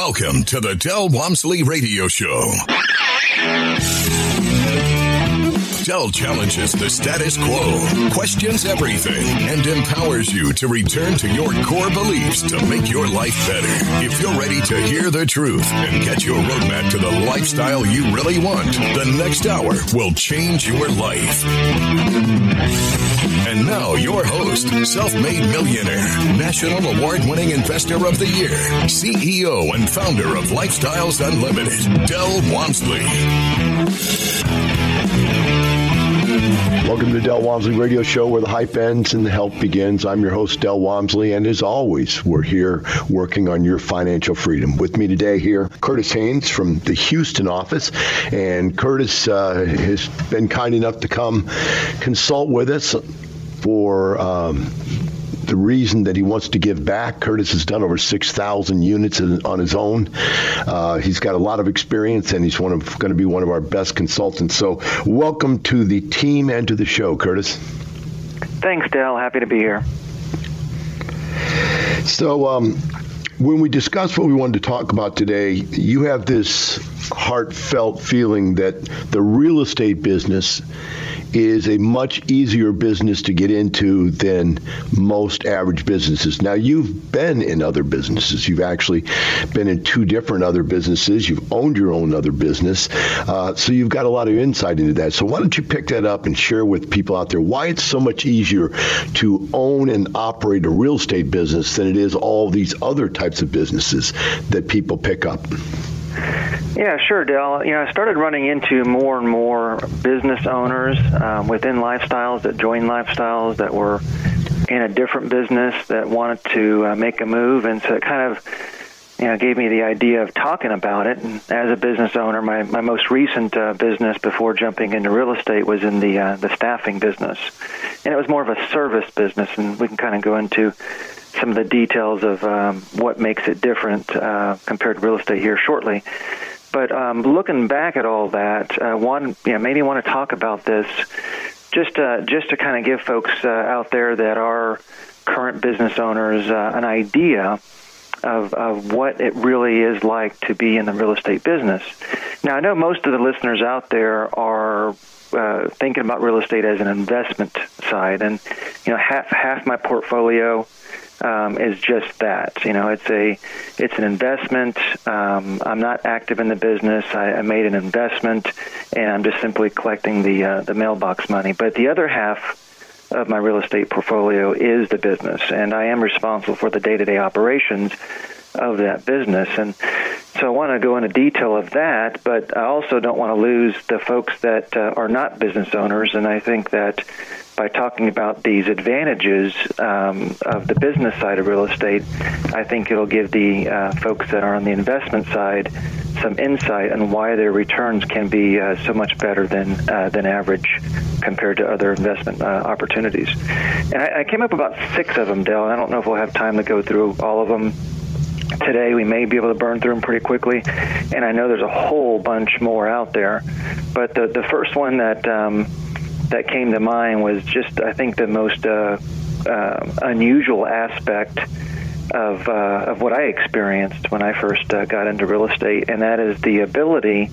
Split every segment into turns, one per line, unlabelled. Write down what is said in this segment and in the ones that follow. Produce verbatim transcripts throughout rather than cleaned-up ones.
Welcome to the Del Walmsley Radio Show. Del challenges the status quo, questions everything, and empowers you to return to your core beliefs to make your life better. If you're ready to hear the truth and get your roadmap to the lifestyle you really want, the next hour will change your life. And now your host, self-made millionaire, national award-winning investor of the year, C E O and founder of Lifestyles Unlimited, Del Walmsley.
Welcome to the Del Walmsley Radio Show, where the hype ends and the help begins. I'm your host, Del Walmsley, and as always, we're here working on your financial freedom. With me today here, Curtis Haynes from the Houston office, and Curtis uh, has been kind enough to come consult with us for um, the reason that he wants to give back. Curtis has done over six thousand units on his own. Uh, he's got a lot of experience, and he's one of going to be one of our best consultants. So welcome to the team and to the show, Curtis.
Thanks, Del. Happy to be here.
So um, when we discussed what we wanted to talk about today, you have this heartfelt feeling that the real estate business is a much easier business to get into than most average businesses. Now, you've been in other businesses. You've actually been in two different other businesses. You've owned your own other business. Uh, so you've got a lot of insight into that. So why don't you pick that up and share with people out there why it's so much easier to own and operate a real estate business than it is all these other types of businesses that people pick up?
Yeah, sure, Del. You know, I started running into more and more business owners um, within Lifestyles that joined Lifestyles that were in a different business that wanted to uh, make a move, and so it kind of, you know, gave me the idea of talking about it. And as a business owner, my, my most recent uh, business before jumping into real estate was in the uh, the staffing business, and it was more of a service business, and we can kind of go into some of the details of um, what makes it different uh, compared to real estate here shortly. But um, looking back at all that, uh, one, you know, maybe want to talk about this just uh, just to kind of give folks uh, out there that are current business owners uh, an idea of, of what it really is like to be in the real estate business. Now, I know most of the listeners out there are uh, thinking about real estate as an investment side, and you know, half half my portfolio Um, is just that. You know, it's a it's an investment. Um, I'm not active in the business. I, I made an investment, and I'm just simply collecting the uh, the mailbox money. But the other half of my real estate portfolio is the business, and I am responsible for the day-to-day operations of that business. And so I want to go into detail of that, but I also don't want to lose the folks that uh, are not business owners, and I think that by talking about these advantages um, of the business side of real estate, I think it'll give the uh, folks that are on the investment side some insight on why their returns can be uh, so much better than uh, than average compared to other investment uh, opportunities. And I, I came up about six of them, Del. I don't know if we'll have time to go through all of them today. We may be able to burn through them pretty quickly, and I know there's a whole bunch more out there. But the, the first one that um, that came to mind was just, I think, the most uh, uh, unusual aspect of uh, of what I experienced when I first uh, got into real estate, and that is the ability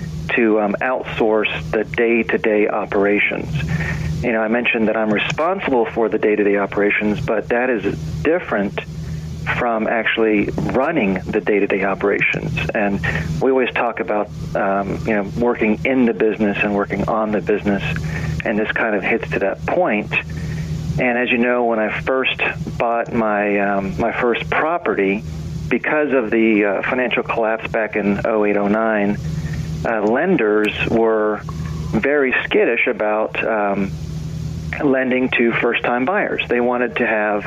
to um, outsource the day-to-day operations. You know, I mentioned that I'm responsible for the day-to-day operations, but that is different from actually running the day-to-day operations. And we always talk about, um, you know, working in the business and working on the business, and this kind of hits to that point. And as you know, when I first bought my um, my first property, because of the uh, financial collapse back in oh eight, oh nine, uh, lenders were very skittish about um, lending to first-time buyers. They wanted to have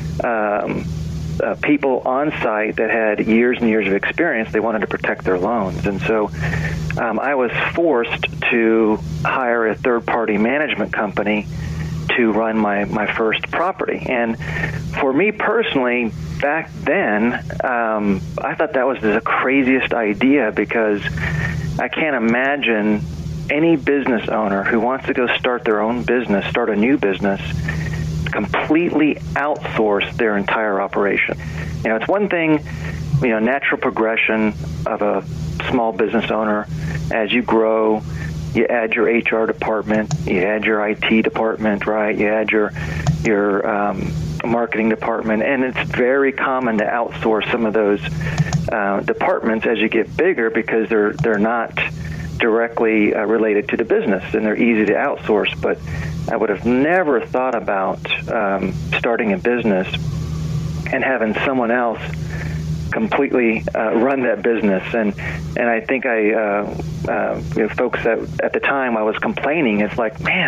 um, Uh, people on site that had years and years of experience. They wanted to protect their loans. And so um, I was forced to hire a third-party management company to run my, my first property. And for me personally, back then, um, I thought that was the craziest idea, because I can't imagine any business owner who wants to go start their own business, start a new business, completely outsource their entire operation. You know, it's one thing you know, natural progression of a small business owner. As you grow, you add your H R department, you add your I T department, right? You add your your um, marketing department, and it's very common to outsource some of those uh, departments as you get bigger because they're they're not directly uh, related to the business, and they're easy to outsource. But I would have never thought about um, starting a business and having someone else completely uh, run that business. And and I think I, uh, uh, you know, folks that at the time I was complaining, it's like, man,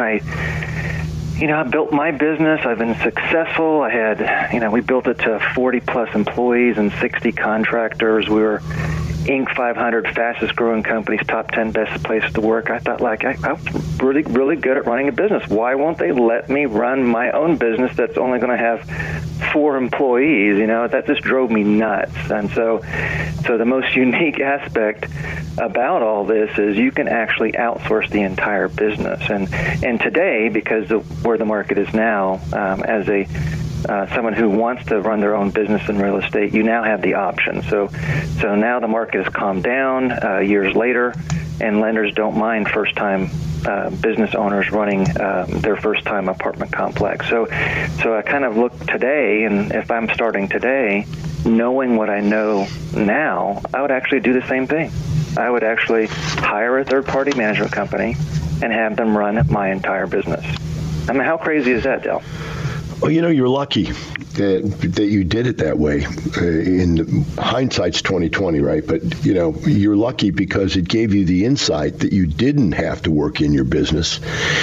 I, you know, I built my business. I've been successful. I had, you know, we built it to forty plus employees and sixty contractors. We were Inc five hundred fastest growing companies, top ten best places to work. I thought, like, I, I'm really, really good at running a business. Why won't they let me run my own business that's only going to have four employees? You know, that just drove me nuts. And so, so the most unique aspect about all this is you can actually outsource the entire business. And and today, because of where the market is now, um, as a Uh, someone who wants to run their own business in real estate, you now have the option. So so now the market has calmed down uh, years later, and lenders don't mind first-time uh, business owners running um, their first-time apartment complex. So so I kind of look today, and if I'm starting today, knowing what I know now, I would actually do the same thing. I would actually hire a third-party management company and have them run my entire business. I mean, how crazy is that, Dale?
Well, you know, you're lucky that that you did it that way. Uh, in hindsight's twenty twenty, right? But you know, you're lucky because it gave you the insight that you didn't have to work in your business,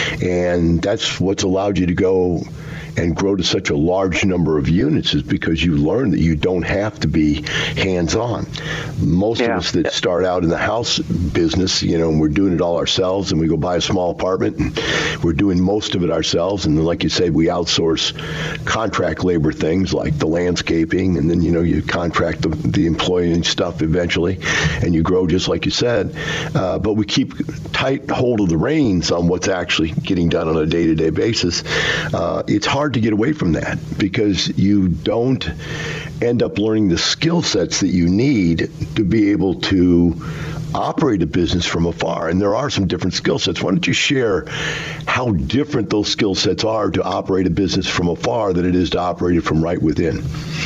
and that's what's allowed you to go and grow to such a large number of units, is because you learn that you don't have to be hands-on. Most yeah. of us that start out in the house business, you know, and we're doing it all ourselves, and we go buy a small apartment, and we're doing most of it ourselves. And then, like you say, we outsource contract labor things like the landscaping, and then, you know, you contract the, the employee and stuff eventually, and you grow just like you said. Uh, but we keep tight hold of the reins on what's actually getting done on a day-to-day basis. Uh, it's hard hard to get away from that because you don't end up learning the skill sets that you need to be able to operate a business from afar. And there are some different skill sets. Why don't you share how different those skill sets are to operate a business from afar than it is to operate it from right within?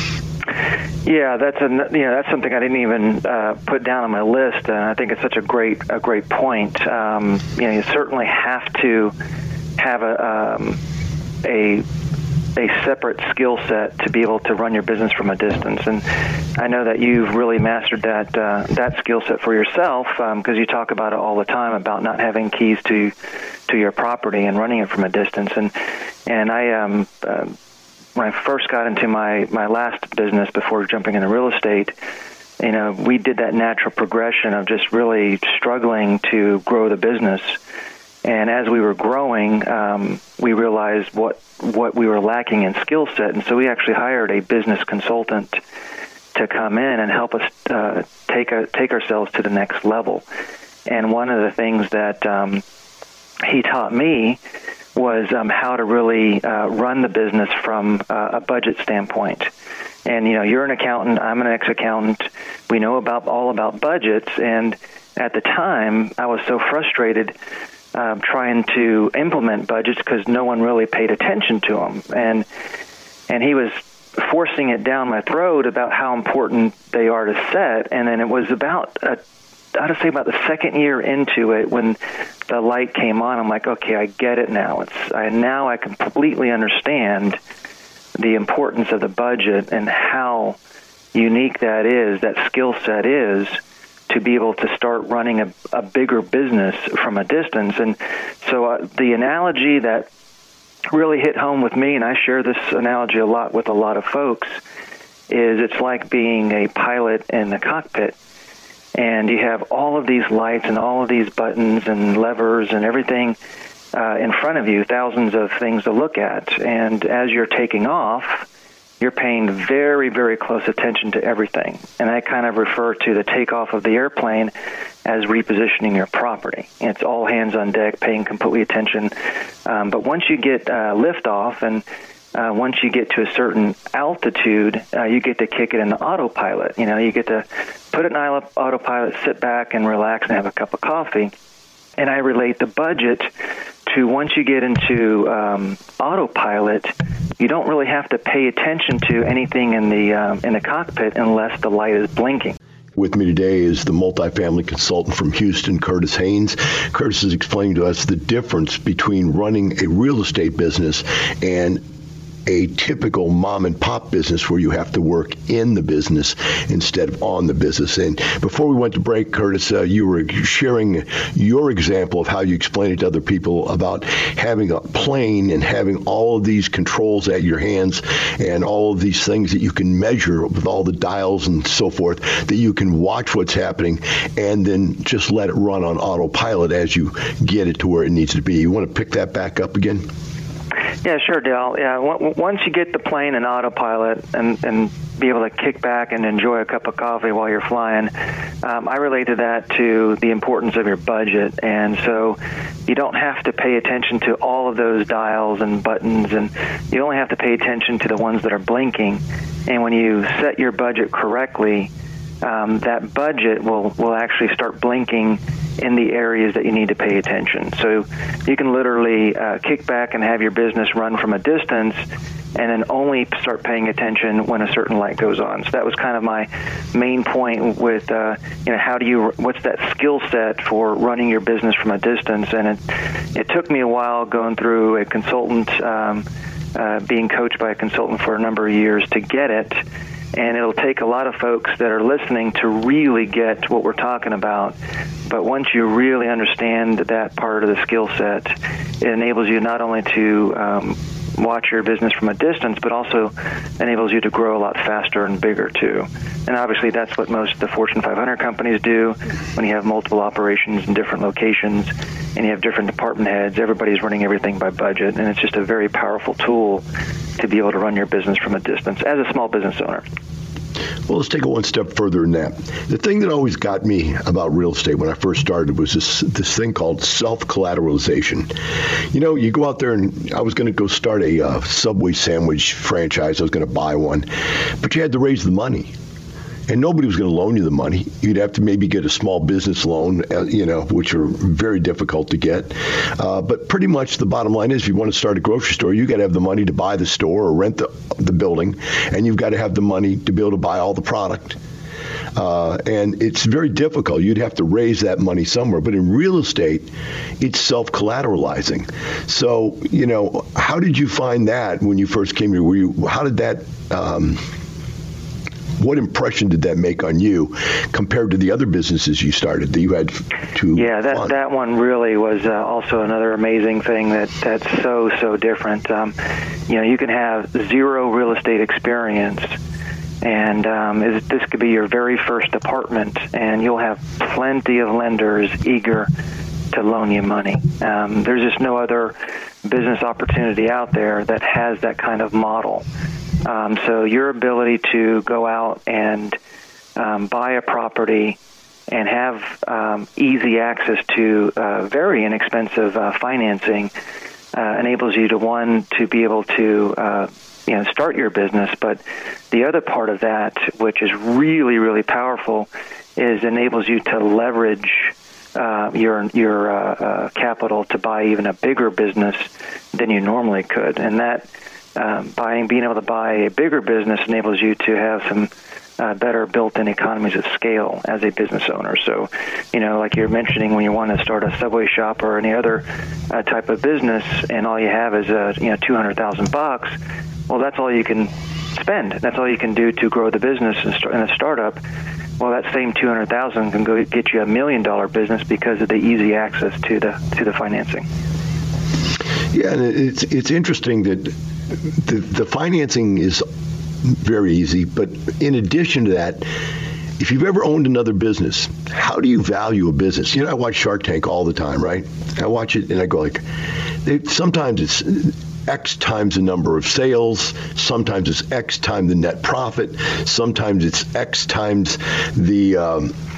Yeah, that's a you know that's something I didn't even uh, put down on my list, and I think it's such a great a great point. Um, you know, you certainly have to have a um, a a separate skill set to be able to run your business from a distance. And I know that you've really mastered that uh, that skill set for yourself, because um, you talk about it all the time about not having keys to to your property and running it from a distance. And and I um uh, when I first got into my my last business before jumping into real estate, you know, we did that natural progression of just really struggling to grow the business. And as we were growing, um, we realized what what we were lacking in skill set, and so we actually hired a business consultant to come in and help us uh, take a, take ourselves to the next level. And one of the things that um, he taught me was um, how to really uh, run the business from uh, a budget standpoint. And you know, you're an accountant, I'm an ex-accountant. We know about all about budgets, and at the time, I was so frustrated Uh, trying to implement budgets because no one really paid attention to them, and and he was forcing it down my throat about how important they are to set. And then it was about a, I'd say about the second year into it when the light came on. I'm like, okay, I get it now. It's I now I completely understand the importance of the budget and how unique that is, that skill set is, to be able to start running a, a bigger business from a distance. And so uh, the analogy that really hit home with me, and I share this analogy a lot with a lot of folks, is it's like being a pilot in the cockpit. And you have all of these lights and all of these buttons and levers and everything uh, in front of you, thousands of things to look at. And as you're taking off, you're paying very, very close attention to everything. And I kind of refer to the takeoff of the airplane as repositioning your property. It's all hands on deck, paying complete attention. Um, but once you get uh, liftoff and uh, once you get to a certain altitude, uh, you get to kick it into autopilot. You know, you get to put it in auto- autopilot, sit back and relax and have a cup of coffee. And I relate the budget to once you get into um, autopilot, you don't really have to pay attention to anything in the um, in the cockpit unless the light is blinking.
With me today is the multifamily consultant from Houston, Curtis Haynes. Curtis is explaining to us the difference between running a real estate business and a typical mom and pop business where you have to work in the business instead of on the business. And before we went to break, Curtis, uh, you were sharing your example of how you explain it to other people about having a plane and having all of these controls at your hands and all of these things that you can measure with all the dials and so forth, that you can watch what's happening and then just let it run on autopilot as you get it to where it needs to be. You want to pick that back up again?
Yeah, sure, Dale. Yeah, w- once you get the plane in autopilot and, and be able to kick back and enjoy a cup of coffee while you're flying, um, I related that to the importance of your budget. And so you don't have to pay attention to all of those dials and buttons, and you only have to pay attention to the ones that are blinking. And when you set your budget correctly, um, that budget will, will actually start blinking in the areas that you need to pay attention. So you can literally uh, kick back and have your business run from a distance and then only start paying attention when a certain light goes on. So that was kind of my main point with, uh, you know, how do you, what's that skill set for running your business from a distance? And it, it took me a while going through a consultant, um, uh, being coached by a consultant for a number of years to get it. And it'll take a lot of folks that are listening to really get what we're talking about. But once you really understand that part of the skill set, it enables you not only to um, watch your business from a distance, but also enables you to grow a lot faster and bigger, too. And obviously, that's what most of the Fortune five hundred companies do. When you have multiple operations in different locations and you have different department heads, everybody's running everything by budget. And it's just a very powerful tool to be able to run your business from a distance as a small business owner.
Well, let's take it one step further than that. The thing that always got me about real estate when I first started was this this thing called self-collateralization. You know, you go out there, and I was going to go start a uh, Subway sandwich franchise. I was going to buy one, but you had to raise the money. And nobody was going to loan you the money. You'd have to maybe get a small business loan, uh, you know, which are very difficult to get. Uh, but pretty much the bottom line is, if you want to start a grocery store, you got to have the money to buy the store or rent the, the building, and you've got to have the money to be able to buy all the product. Uh, and it's very difficult. You'd have to raise that money somewhere. But in real estate, it's self-collateralizing. So, you know, how did you find that when you first came here? Were you, how did that... Um, What impression did that make on you compared to the other businesses you started that you had to
Yeah, that fund? That one really was uh, also another amazing thing that, that's so, so different. Um, you know, you can have zero real estate experience, and um, this could be your very first apartment, and you'll have plenty of lenders eager to loan you money. Um, there's just no other business opportunity out there that has that kind of model. Um, so your ability to go out and um, buy a property and have um, easy access to uh, very inexpensive uh, financing uh, enables you to, one, to be able to uh, you know, start your business. But the other part of that, which is really, really powerful, is enables you to leverage uh, your your uh, uh, capital to buy even a bigger business than you normally could. And that Um, buying, being able to buy a bigger business enables you to have some uh, better built-in economies of scale as a business owner. So, you know, like you're mentioning, when you want to start a Subway shop or any other uh, type of business, and all you have is uh, you know two hundred thousand bucks, well, that's all you can spend. That's all you can do to grow the business in, start, in a startup. Well, that same two hundred thousand can go get you a million-dollar business because of the easy access to the to the financing.
Yeah, and it's it's interesting that the the financing is very easy, but in addition to that, if you've ever owned another business, how do you value a business? You know, I watch Shark Tank all the time, right? I watch it and I go like, they, sometimes it's X times the number of sales, sometimes it's X times the net profit, sometimes it's X times the um,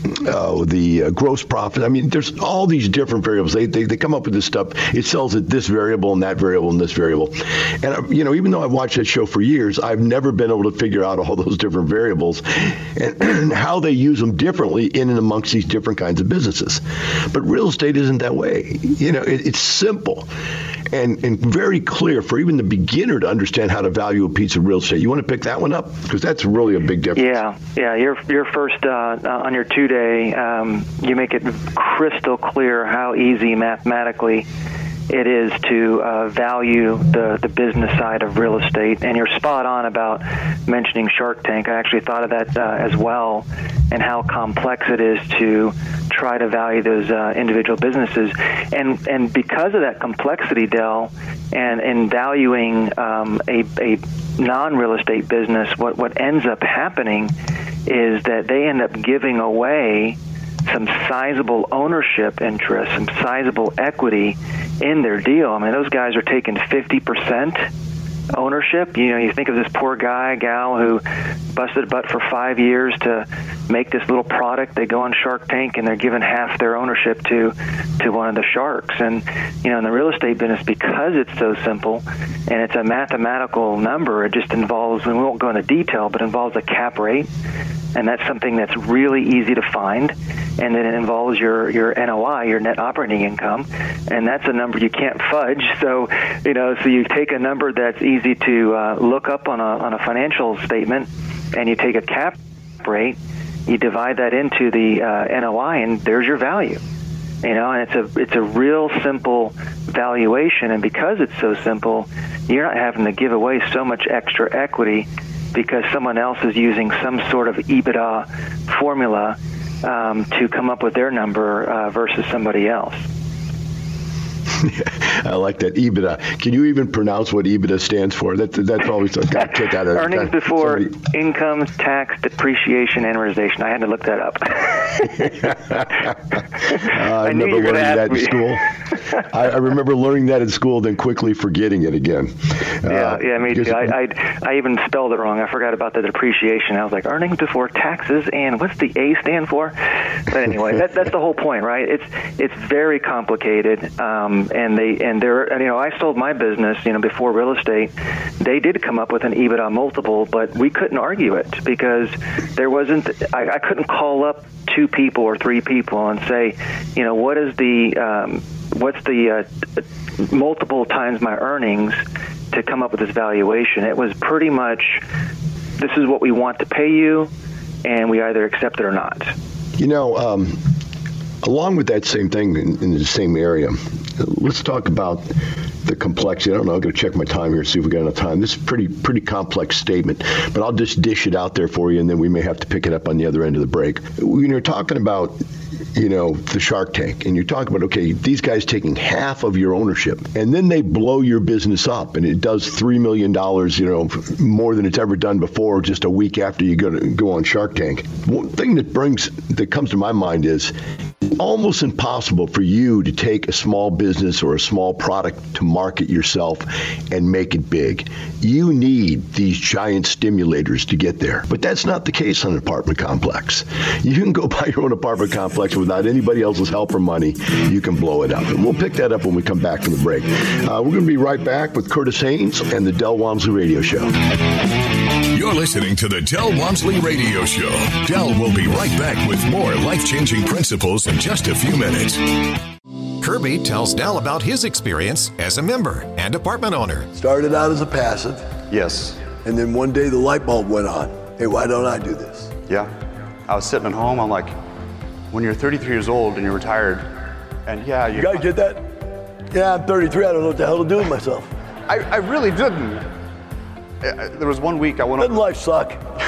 uh, the uh, gross profit. I mean, there's all these different variables. They, they they come up with this stuff. It sells at this variable and that variable and this variable. And, uh, you know, even though I've watched that show for years, I've never been able to figure out all those different variables and, and how they use them differently in and amongst these different kinds of businesses. But real estate isn't that way. You know, it, it's simple and, and very clear for even the beginner to understand how to value a piece of real estate. You want to pick that one up? Because that's really a big difference.
Yeah, yeah. Your your first uh, on your two day, um, you make it crystal clear how easy mathematically it is to uh, value the, the business side of real estate. And you're spot on about mentioning Shark Tank. I actually thought of that uh, as well, and how complex it is to try to value those uh, individual businesses. And and because of that complexity, Del, and in valuing um, a, a non-real estate business, what, what ends up happening is that they end up giving away some sizable ownership interest, some sizable equity in their deal. I mean, those guys are taking fifty percent ownership. You know, you think of this poor guy, gal who busted butt for five years to make this little product. They go on Shark Tank and they're given half their ownership to to one of the sharks. And, you know, in the real estate business, because it's so simple and it's a mathematical number, it just involves, and we won't go into detail, but involves a cap rate. And that's something that's really easy to find. And then it involves your, your N O I, your net operating income. And that's a number you can't fudge. So, you know, so you take a number that's easy to uh, look up on a, on a financial statement, and you take a cap rate, you divide that into the uh, N O I, and there's your value. You know, and it's a it's a real simple valuation. And because it's so simple, you're not having to give away so much extra equity because someone else is using some sort of EBITDA formula um, to come up with their number uh, versus somebody else.
I like that, EBITDA. Can you even pronounce what EBITDA stands for? That, that's always a kick out of
Earnings before
somebody.
income, tax, depreciation, amortization. I had to look that up.
uh, I, I remember learning that in school. I, I remember learning that in school, then quickly forgetting it again.
Yeah,
uh,
yeah, me too. I, I, I even spelled it wrong. I forgot about the depreciation. I was like, earnings before taxes, and what's the A stand for? But anyway, that, that's the whole point, right? It's it's very complicated, um, and they and they're and, you know, I sold my business, you know, before real estate. They did come up with an EBITDA multiple, but we couldn't argue it because there wasn't. I, I couldn't call up two people or three people and say, you know, what is the um, what's the uh, multiple times my earnings to come up with this valuation. It was pretty much, this is what we want to pay you, and we either accept it or not.
You know, um, along with that same thing in, in the same area, let's talk about the complexity. I don't know, I'm going to check my time here, see if we got enough time. This is a pretty, pretty complex statement, but I'll just dish it out there for you, and then we may have to pick it up on the other end of the break. When you're talking about, you know, the Shark Tank, and you're talking about, okay, these guys taking half of your ownership, and then they blow your business up, and it does three million dollars, you know, more than it's ever done before, just a week after you go to go on Shark Tank. One thing that brings, that comes to my mind is, almost impossible for you to take a small business or a small product to market yourself and make it big. You need these giant stimulators to get there. But that's not the case on an apartment complex. You can go buy your own apartment complex without anybody else's help or money. You can blow it up. And we'll pick that up when we come back from the break. Uh, we're going to be right back with Curtis Haynes and the Del Walmsley Radio Show.
You're listening to the Del Walmsley Radio Show. Del will be right back with more life-changing principles in just a few minutes.
Kirby tells Del about his experience as a member and apartment owner.
Started out as a passive.
Yes.
And then one day the light bulb went on. Hey, why don't I do this?
Yeah. I was sitting at home. I'm like, when you're thirty-three years old and you're retired, and yeah, you,
you guys get that? Yeah, I'm thirty-three. I don't know what the hell to do with myself.
I, I really didn't. There was one week I went.
Doesn't life suck?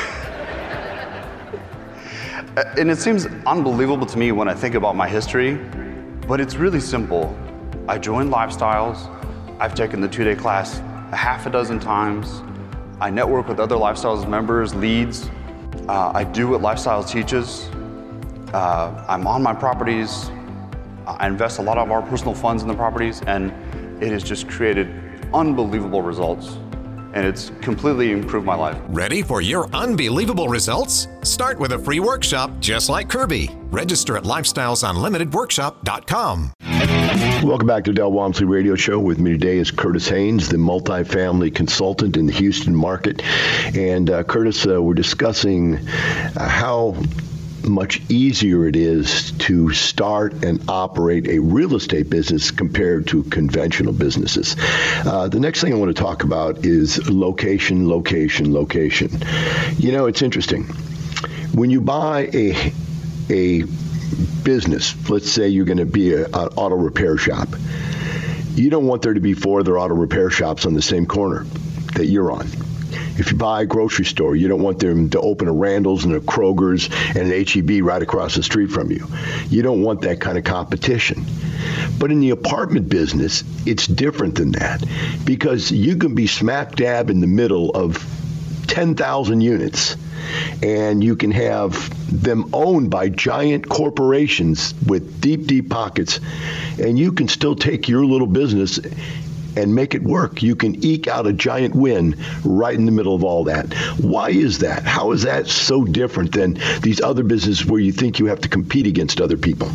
And it seems unbelievable to me when I think about my history, but it's really simple. I joined Lifestyles. I've taken the two-day class a half a dozen times. I network with other Lifestyles members, leads. Uh, I do what Lifestyles teaches. Uh, I'm on my properties. I invest a lot of our personal funds in the properties, and it has just created unbelievable results. and it's completely improved my life.
Ready for your unbelievable results? Start with a free workshop just like Kirby. Register at lifestyles unlimited workshop dot com.
Welcome back to Del Walmsley Radio Show. With me today is Curtis Haynes, the multifamily consultant in the Houston market. And uh, Curtis, uh, we're discussing uh, how much easier it is to start and operate a real estate business compared to conventional businesses. Uh, the next thing I want to talk about is location, location, location. You know, it's interesting. When you buy a a business, let's say you're going to be a, an auto repair shop, you don't want there to be four other auto repair shops on the same corner that you're on. If you buy a grocery store, you don't want them to open a Randall's and a Kroger's and an H E B right across the street from you. You don't want that kind of competition. But in the apartment business, it's different than that, because you can be smack dab in the middle of ten thousand units, and you can have them owned by giant corporations with deep, deep pockets, and you can still take your little business and make it work. You can eke out a giant win right in the middle of all that. Why is that? How is that so different than these other businesses where you think you have to compete against other people?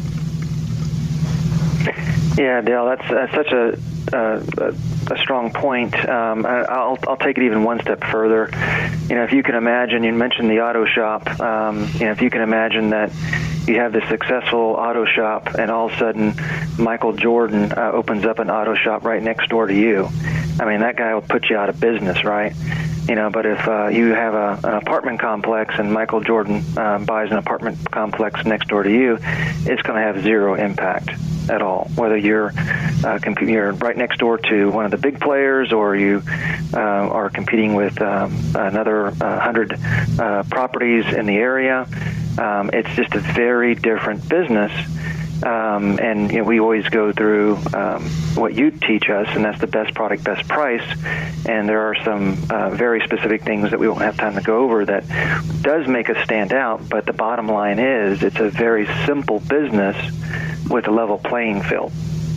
Yeah, Dale, that's, that's such a, uh, a, a strong point. Um, I, I'll, I'll take it even one step further. You know, if you can imagine, you mentioned the auto shop. Um, you know, if you can imagine that you have this successful auto shop, and all of a sudden Michael Jordan uh, opens up an auto shop right next door to you. I mean, that guy will put you out of business, right? You know, but if uh, you have a, an apartment complex and Michael Jordan uh, buys an apartment complex next door to you, it's going to have zero impact at all. Whether you're uh, comp- you're right next door to one of the big players, or you uh, are competing with um, another uh, hundred uh, properties in the area, um, it's just a very different business. Um, and you know, we always go through um, what you teach us, and that's the best product, best price. And there are some uh, very specific things that we won't have time to go over that does make us stand out. But the bottom line is, it's a very simple business with a level playing field.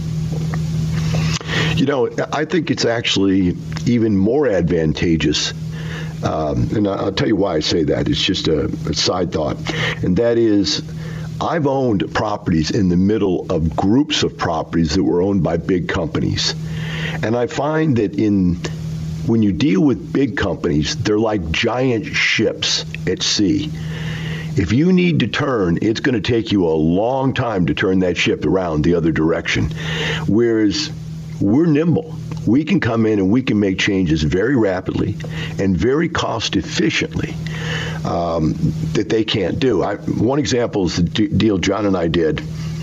You know, I think it's actually even more advantageous. Um, and I'll tell you why I say that. It's just a, a side thought. And that is, I've owned properties in the middle of groups of properties that were owned by big companies. And I find that in when you deal with big companies, they're like giant ships at sea. If you need to turn, it's going to take you a long time to turn that ship around the other direction. Whereas we're nimble. We can come in and we can make changes very rapidly and very cost efficiently um, that they can't do. I, one example is the d- deal John and I did.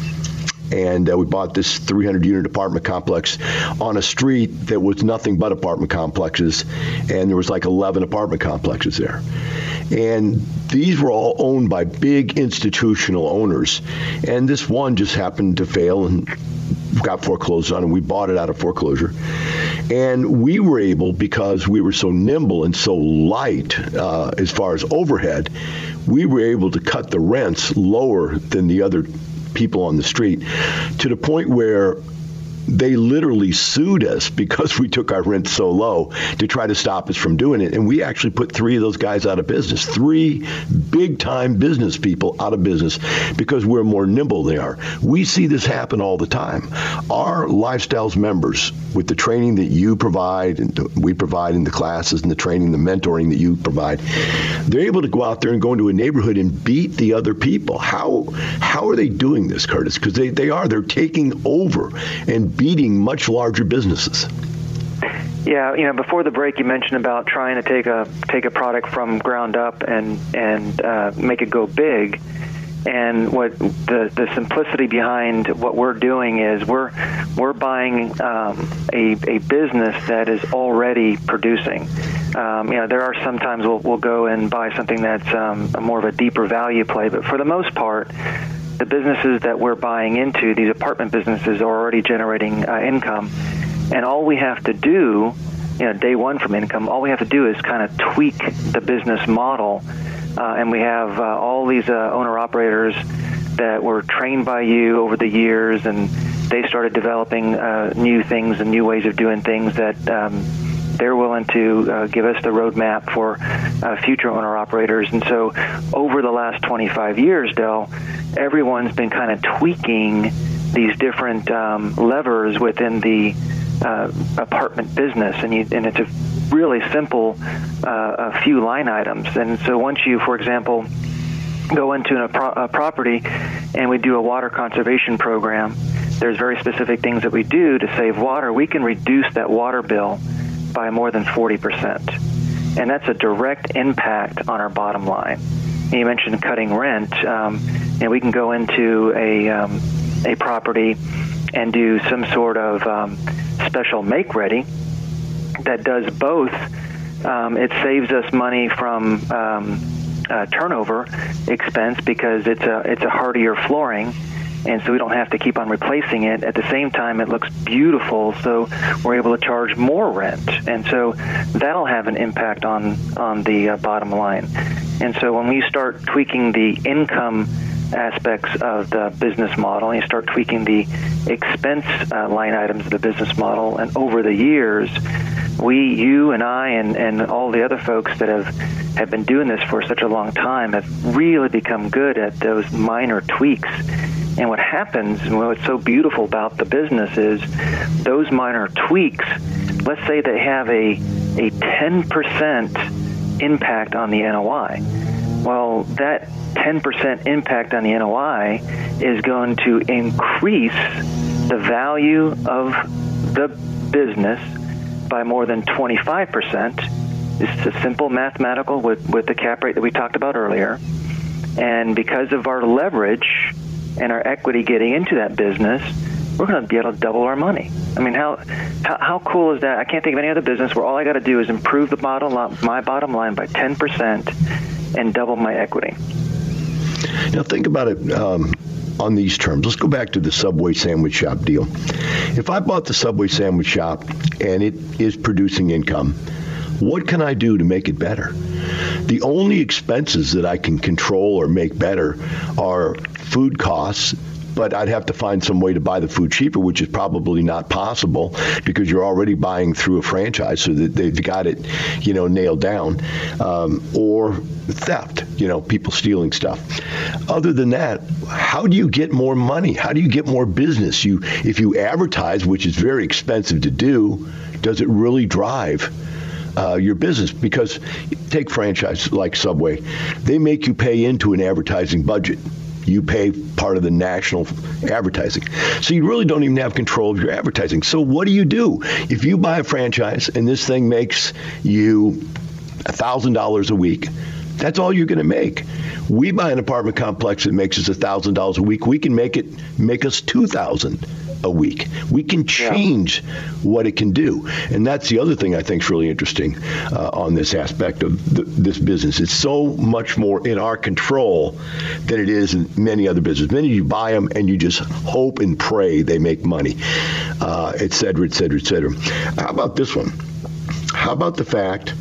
And uh, we bought this three hundred unit apartment complex on a street that was nothing but apartment complexes. And there was like eleven apartment complexes there. And these were all owned by big institutional owners. And this one just happened to fail and got foreclosed on, and we bought it out of foreclosure. And we were able, because we were so nimble and so light uh, as far as overhead, we were able to cut the rents lower than the other people on the street, to the point where they literally sued us because we took our rent so low to try to stop us from doing it. And we actually put three of those guys out of business, three big-time business people out of business, because we're more nimble than they are. We see this happen all the time. Our Lifestyles members, with the training that you provide and we provide in the classes and the training, the mentoring that you provide, they're able to go out there and go into a neighborhood and beat the other people. How how are they doing this, Curtis? Because they, they are. They're taking over and beating much larger businesses.
Yeah, you know, before the break, you mentioned about trying to take a take a product from ground up and and uh, make it go big. And what the the simplicity behind what we're doing is we're we're buying um, a a business that is already producing. Um, you know, there are sometimes we'll we'll go and buy something that's um, more of a deeper value play, but for the most part, the businesses that we're buying into, these apartment businesses, are already generating uh, income, and all we have to do, you know, day one from income, all we have to do is kind of tweak the business model. Uh, and we have uh, all these uh, owner-operators that were trained by you over the years, and they started developing uh, new things and new ways of doing things that um, they're willing to uh, give us the roadmap for uh, future owner-operators. And so over the last twenty-five years, Del, everyone's been kind of tweaking these different um, levers within the uh, apartment business, and, you, and it's a really simple uh, a few line items. And so once you, for example, go into a, pro- a property and we do a water conservation program, there's very specific things that we do to save water. We can reduce that water bill by more than forty percent. And that's a direct impact on our bottom line. And you mentioned cutting rent. Um, and we can go into a, um, a property and do some sort of um, special make-ready that does both. Um, it saves us money from um, uh, turnover expense because it's a it's a hardier flooring, and so we don't have to keep on replacing it. At the same time, it looks beautiful, so we're able to charge more rent, and so that'll have an impact on on the uh, bottom line. And so when we start tweaking the income aspects of the business model, and you start tweaking the expense uh, line items of the business model, and over the years, we, you and I and, and all the other folks that have, have been doing this for such a long time have really become good at those minor tweaks. And what happens, and what's so beautiful about the business is those minor tweaks, let's say they have a, a ten percent impact on the N O I. Well, that ten percent impact on the N O I is going to increase the value of the business by more than twenty-five percent. It's a simple mathematical with, with the cap rate that we talked about earlier. And because of our leverage and our equity getting into that business, we're going to be able to double our money. I mean, how, how how cool is that? I can't think of any other business where all I got to do is improve the bottom line, my bottom line by ten percent and double my equity.
Now think about it um, on these terms. Let's go back to the Subway sandwich shop deal. If I bought the Subway sandwich shop and it is producing income, what can I do to make it better? The only expenses that I can control or make better are food costs, but I'd have to find some way to buy the food cheaper, which is probably not possible because you're already buying through a franchise, so that they've got it, you know, nailed down, um, or theft, you know, people stealing stuff. Other than that, how do you get more money? How do you get more business? You, if you advertise, which is very expensive to do, does it really drive Uh, your business? Because take franchise like Subway, they make you pay into an advertising budget. You pay part of the national advertising. So you really don't even have control of your advertising. So what do you do? If you buy a franchise and this thing makes you one thousand dollars a week, that's all you're going to make. We buy an apartment complex that makes us one thousand dollars a week. We can make it make us two thousand dollars a week. We can change yeah. what it can do. And that's the other thing I think is really interesting uh, on this aspect of the, this business. It's so much more in our control than it is in many other businesses. Many you buy them and you just hope and pray they make money, uh, et cetera, et cetera, et cetera. How about this one? How about the fact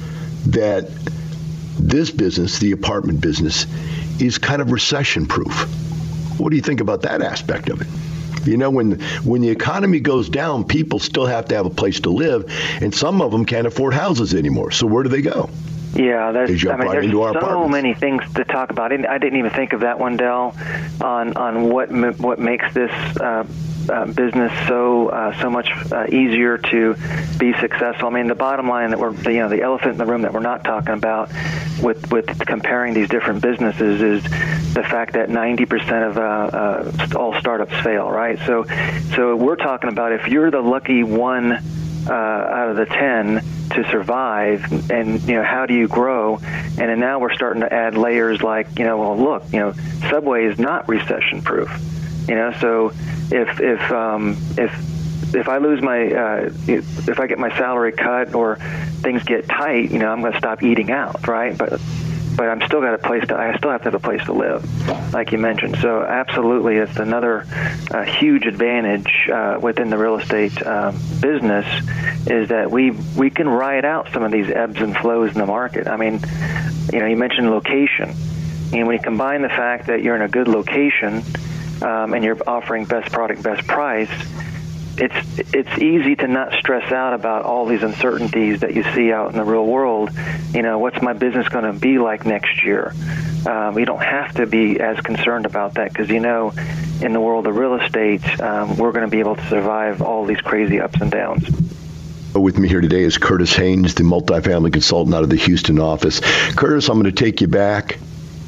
that this business, the apartment business, is kind of recession-proof? What do you think about that aspect of it? You know, when when the economy goes down, people still have to have a place to live, and some of them can't afford houses anymore. So where do they go?
Yeah, there's, I mean, there's so
apartments.
many things to talk about. I didn't even think of that one, Del, on on what what makes this uh, uh, business so uh, so much uh, easier to be successful. I mean, the bottom line that we're, you know, the elephant in the room that we're not talking about with with comparing these different businesses is the fact that ninety percent of uh, uh, all startups fail, right? So, so we're talking about if you're the lucky one uh, out of the ten to survive, and you know, how do you grow? And then now we're starting to add layers like, you know, well, look, you know, Subway is not recession proof, you know. So if if um, if if I lose my uh, if I get my salary cut or things get tight, you know, I'm going to stop eating out, right? But but I'm still got a place to, I still have to have a place to live, like you mentioned. So absolutely, it's another uh, huge advantage uh, within the real estate um, business is that we we can ride out some of these ebbs and flows in the market. I mean, you know, you mentioned location, and when you combine the fact that you're in a good location um, and you're offering best product, best price, it's it's easy to not stress out about all these uncertainties that you see out in the real world. You know, what's my business going to be like next year? Um, you don't have to be as concerned about that because, you know, in the world of real estate, um, we're going to be able to survive all these crazy ups and downs.
With me here today is Curtis Haynes, the multifamily consultant out of the Houston office. Curtis, I'm going to take you back,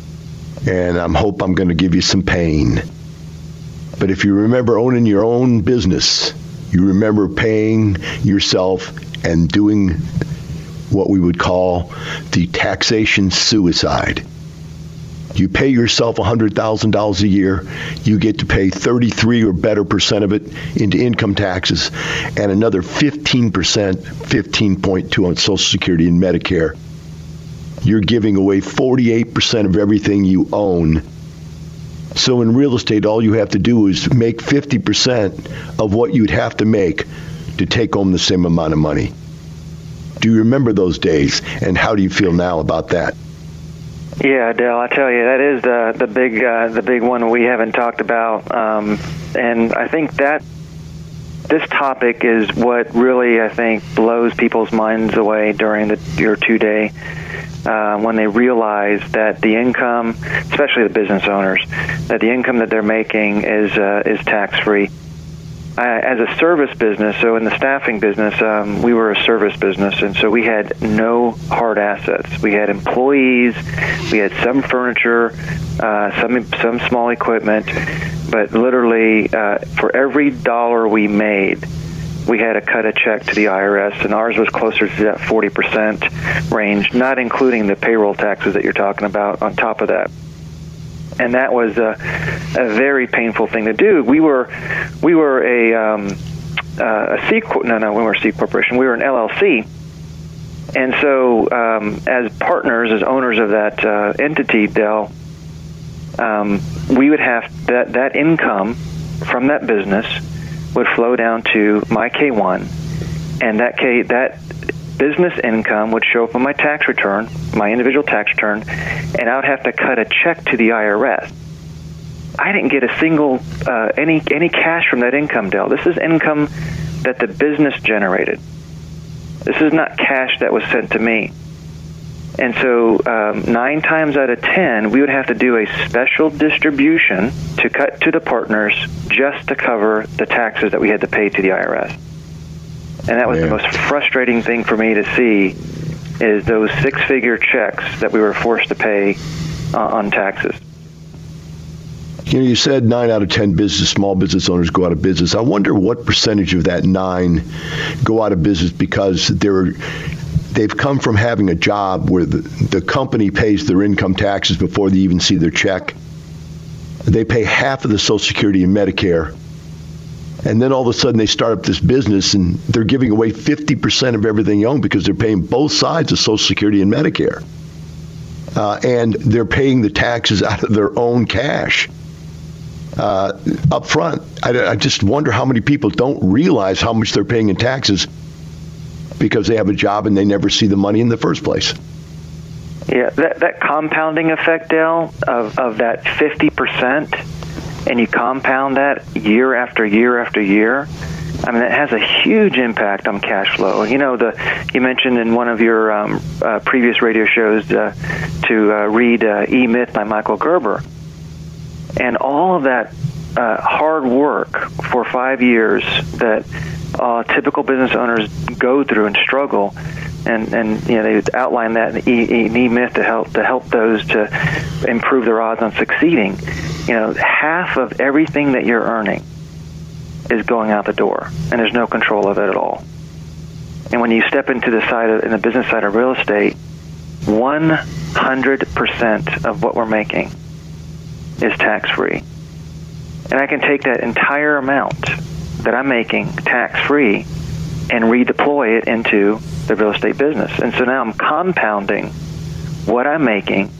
and I hope I'm going to give you some pain. But if you remember owning your own business, you remember paying yourself and doing what we would call the taxation suicide. You pay yourself one hundred thousand dollars a year, you get to pay thirty-three or better percent of it into income taxes, and another fifteen percent, fifteen point two on Social Security and Medicare. You're giving away forty-eight percent of everything you own. So in real estate, all you have to do is make fifty percent of what you'd have to make to take home the same amount of money. Do you remember those days, and how do you feel now about that?
Yeah, Dale, I tell you, that is the the big uh, the big one we haven't talked about, um, and I think that this topic is what really, I think, blows people's minds away during the your two-day uh, when they realize that the income, especially the business owners, that the income that they're making is uh, is tax-free. Uh, as a service business, so in the staffing business, um, we were a service business, and so we had no hard assets. We had employees, we had some furniture, uh, some some small equipment, but literally uh, for every dollar we made, we had to cut a check to the I R S, and ours was closer to that forty percent range, not including the payroll taxes that you're talking about on top of that. And that was a, a very painful thing to do. We were, we were a, um, uh, a C no no we were a C corporation. We were an L L C, and so um, as partners, as owners of that uh, entity, Dell, um, we would have that that income from that business would flow down to my K one, and that K that. business income would show up on my tax return, my individual tax return, and I would have to cut a check to the I R S. I didn't get a single, uh, any any cash from that income, Dell. This is income that the business generated. This is not cash that was sent to me. And so um, nine times out of ten, we would have to do a special distribution to cut to the partners just to cover the taxes that we had to pay to the I R S. And that was yeah. the most frustrating thing for me to see, is those six-figure checks that we were forced to pay uh, on taxes.
You know, you said nine out of ten business, small business owners go out of business. I wonder what percentage of that nine go out of business because they're they've come from having a job where the, the company pays their income taxes before they even see their check. They pay half of the Social Security and Medicare. And then all of a sudden they start up this business and they're giving away fifty percent of everything they own because they're paying both sides of Social Security and Medicare. Uh, and they're paying the taxes out of their own cash uh, up front. I, I just wonder how many people don't realize how much they're paying in taxes because they have a job and they never see the money in the first place.
Yeah, that, that compounding effect, Dale, of, of that fifty percent, and you compound that year after year after year, I mean, it has a huge impact on cash flow. You know, the you mentioned in one of your um, uh, previous radio shows uh, to uh, read uh, E-Myth by Michael Gerber. And all of that uh, hard work for five years that uh, typical business owners go through and struggle, and, and you know, they outline that in E- in E-Myth to help to help those to improve their odds on succeeding. You know, half of everything that you're earning is going out the door, and there's no control of it at all. And when you step into the side of, in the business side of real estate, one hundred percent of what we're making is tax-free. And I can take that entire amount that I'm making tax-free and redeploy it into the real estate business. And so now I'm compounding what I'm making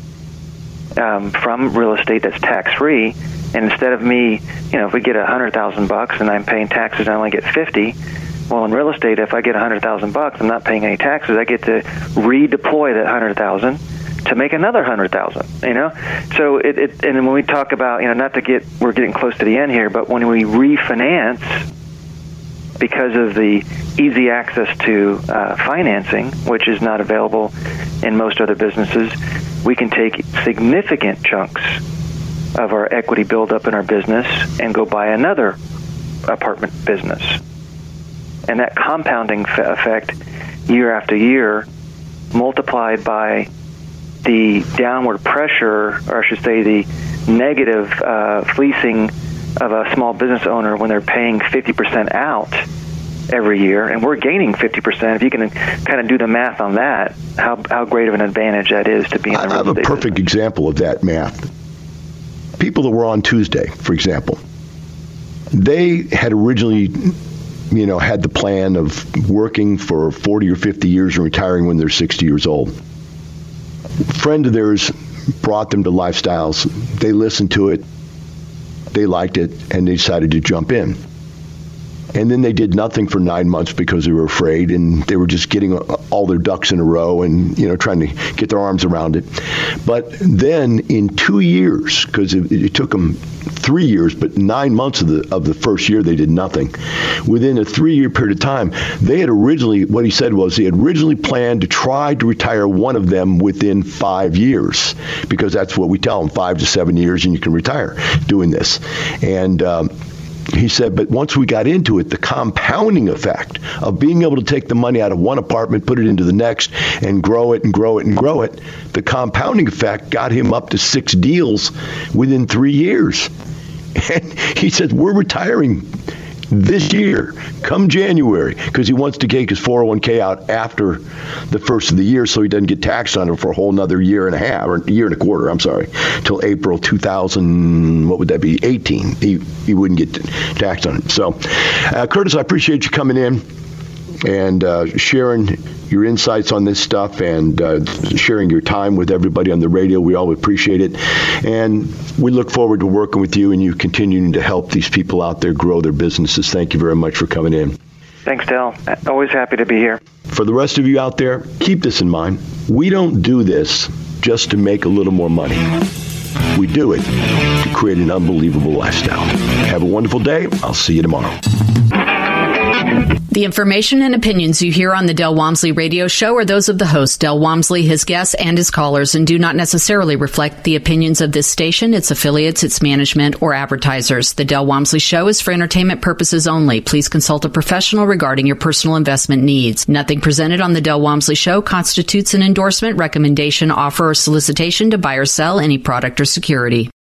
um, from real estate that's tax-free. And instead of me, you know, if we get a hundred thousand bucks and I'm paying taxes, I only get fifty. Well, in real estate, if I get a hundred thousand bucks, I'm not paying any taxes. I get to redeploy that hundred thousand to make another hundred thousand. You know, so it, it. And when we talk about, you know, not to get, we're getting close to the end here, but when we refinance, because of the easy access to uh, financing, which is not available in most other businesses, we can take significant chunks of our equity buildup in our business and go buy another apartment business. And that compounding f- effect year after year, multiplied by the downward pressure, or I should say the negative uh, fleecing of a small business owner when they're paying fifty percent out every year, and we're gaining fifty percent. If you can kind of do the math on that, how how great of an advantage that is to be in the real estate
I have a perfect
business.
example of that math. People that were on Tuesday, for example, they had originally, you know, had the plan of working for forty or fifty years and retiring when they're sixty years old. A friend of theirs brought them to Lifestyles. They listened to it. They liked it, and they decided to jump in. And then they did nothing for nine months because they were afraid, and they were just getting all their ducks in a row and, you know, trying to get their arms around it. But then in two years, because it, it took them three years, but nine months of the of the first year they did nothing. Within a three-year period of time, they had originally, what he said was, he had originally planned to try to retire one of them within five years, because that's what we tell them, five to seven years, and you can retire doing this. And um, he said, but once we got into it, the compounding effect of being able to take the money out of one apartment, put it into the next, and grow it and grow it and grow it, the compounding effect got him up to six deals within three years. And he said, we're retiring this year, come January, because he wants to take his four oh one k out after the first of the year so he doesn't get taxed on it for a whole another year and a half, or a year and a quarter, I'm sorry, till April two thousand, what would that be, eighteen. He, he wouldn't get taxed on it. So, uh, Curtis, I appreciate you coming in and uh, sharing your insights on this stuff and uh, sharing your time with everybody on the radio. We all appreciate it. And we look forward to working with you and you continuing to help these people out there grow their businesses. Thank you very much for coming in.
Thanks, Del. Always happy to be here.
For the rest of you out there, keep this in mind. We don't do this just to make a little more money. We do it to create an unbelievable lifestyle. Have a wonderful day. I'll see you tomorrow.
The information and opinions you hear on the Del Walmsley radio show are those of the host, Del Walmsley, his guests, and his callers, and do not necessarily reflect the opinions of this station, its affiliates, its management, or advertisers. The Del Walmsley show is for entertainment purposes only. Please consult a professional regarding your personal investment needs. Nothing presented on the Del Walmsley show constitutes an endorsement, recommendation, offer, or solicitation to buy or sell any product or security.